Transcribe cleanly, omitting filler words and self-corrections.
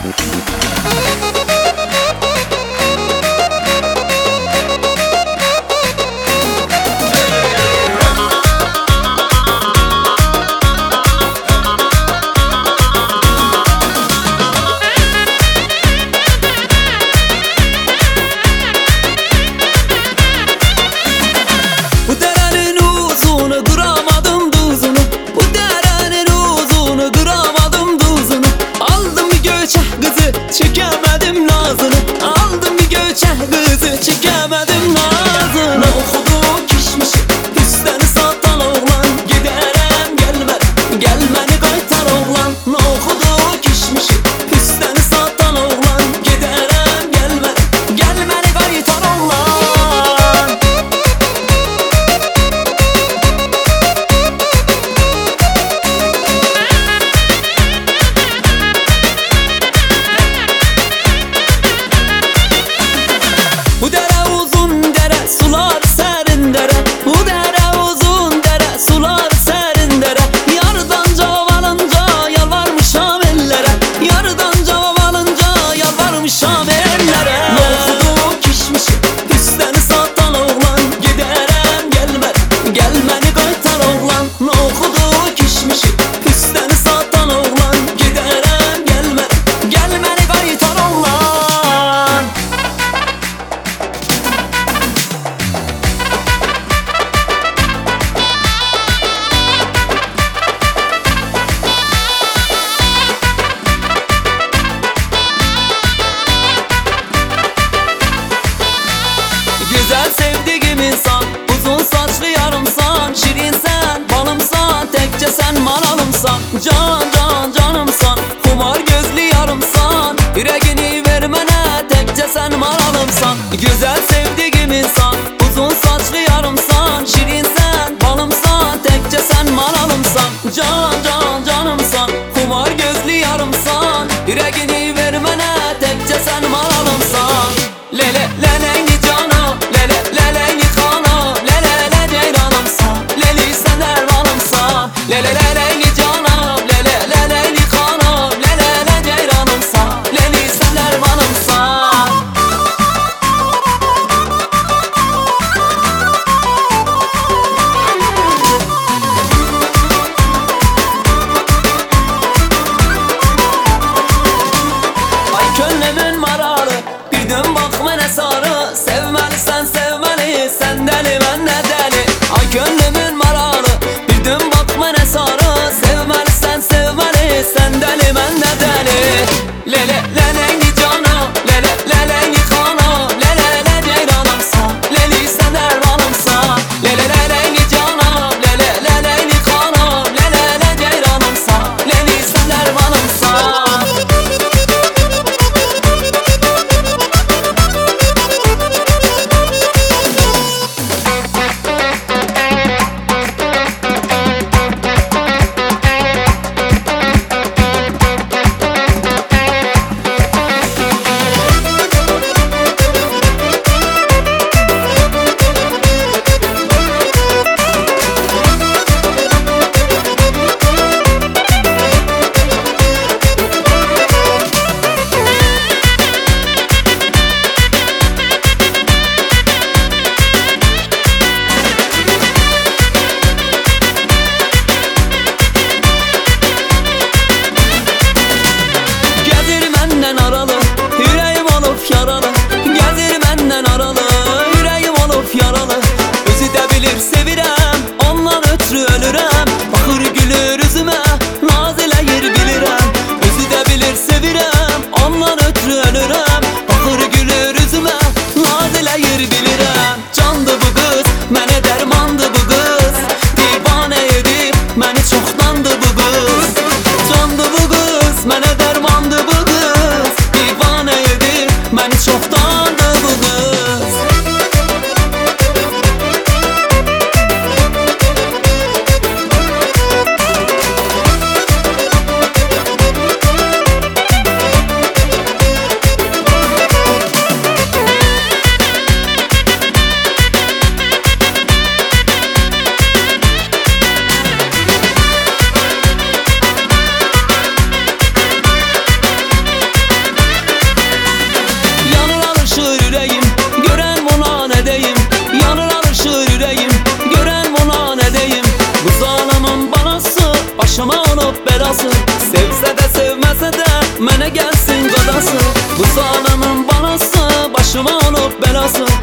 Çekemedim nazını, aldım bir göçe kızı, çekemedim nazını. Ne okudu kişmişi, üsteni satan oğlan, giderem gelmem, gelmeni kaytar oğlan. Ne okudu kişmişi, üsteni satan oğlan, giderem gelmem, gelmeni kaytar oğlan. Bu dere uzun dere, sular serin dere. Bu dere uzun dere, sular serin dere. Yardan cevap alınca yalvarmışam ellere. Yardan cevap alınca yalvarmışam ellere. Ne okudu kişmişi, üsteni satan oğlan, giderem gelmem, gelmeni kaytar oğlan. Ne okudu kişmişi, üsteni satan oğlan, giderem gelmem, gelmeni kaytar oğlan. Güzel sevdiğim insan, uzun saçlı yarımsan, şirinsen, balımsan, tekçe sen manalımsan. Can can canımsan, kumar gözlü yarımsan, yüreğini vermene, tekçe sen manalımsan. Güzel sevdiğim insan, uzun saçlı yarımsan, şirinsen, balımsan, tekçe sen manalımsan. Can can canımsan, kumar gözlü yarımsan, yüreğini vermene, tekçe sen manalımsan. Lele lele cana, lele lele kana, lele lele ceyranımsa, leli sen dermanımsa. Lele lele cana, lele lele kana, lele lele ceyranımsa, leli sen dermanımsa. Ay könlümün mararı, bir dön bak mene sarı. Sevmelisən sevmeli, sen deli ben de deli. Ay könlümün mararı, bir dön bak mene sarı. Sevmelisən sevmeli, sen deli ben de deli. Lele lele cana, lele lele kana, lele lele ceyranımsa, leli sen dermanımsa. Lele lele cana, lele lele kana, lele lele ceyranımsa, leli sen dermanımsa. belasın